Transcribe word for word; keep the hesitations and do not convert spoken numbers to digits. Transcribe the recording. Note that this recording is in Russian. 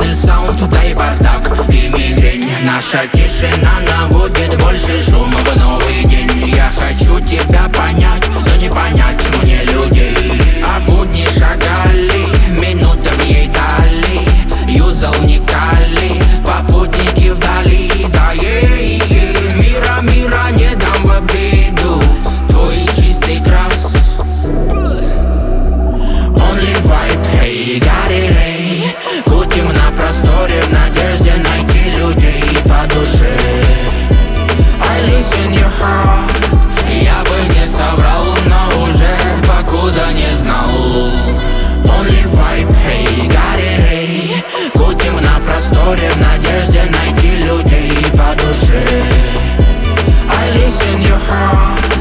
Мощный саунд, да и бардак, и мигрень. Наша тишина наводит больше шума в новый день. Я хочу тебя понять, но не понять мне людей. А будни шагали, минуты ей дали. Юзал никали, попутники вдали. Да ей, ей, мира, мира не дам в обиду. Твой чистый крас. Only vibe, hey, got it, hey. Кутим на просторе в надежде найти людей по душе. I listen your heart. Я бы не соврал, но уже покуда не знал. Only vibe, hey, got it, hey. Кутим на просторе в надежде найти людей по душе. I listen your heart.